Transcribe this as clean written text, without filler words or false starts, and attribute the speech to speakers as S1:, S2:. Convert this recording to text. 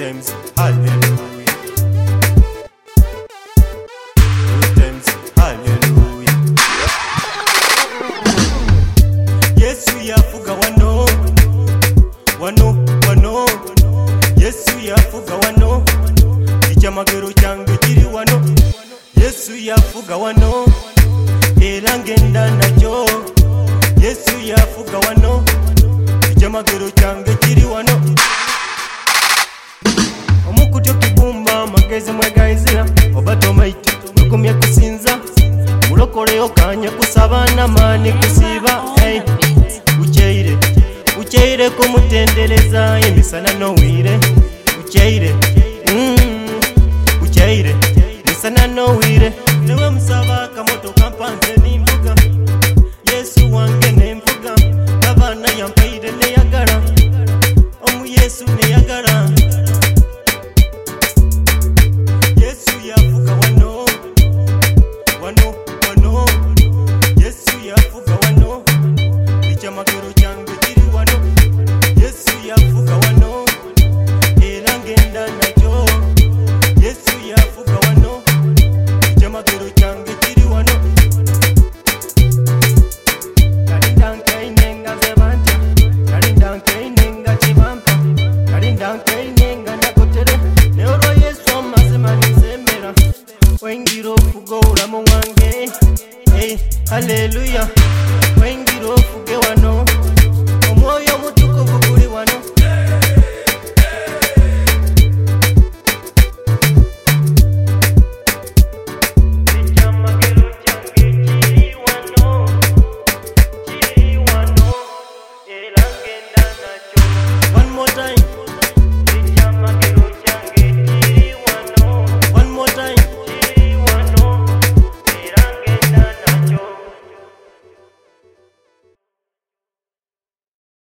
S1: times hallelujah. Good times hallelujah. Yesu yafuga wano Yesu yafuga wano icyamagero cyange kiri wano. Yesu yafuga wano era ngenda nakyo. Yesu yafuga wano icyamagero cyange kiri wano. Omukutyo kibumba magezi mwegayizira obato maiti mukomye kusinza mulokoleyo kanya kusabana mani kusiba. Hey, ucheire kumutendereza emisana nowire. Ucheire misana nowire. Newe musaba kamoto kampanze nimbuga. Yesu wange nemvuga abana yampaire neyagala. Omu Yesu neyagala.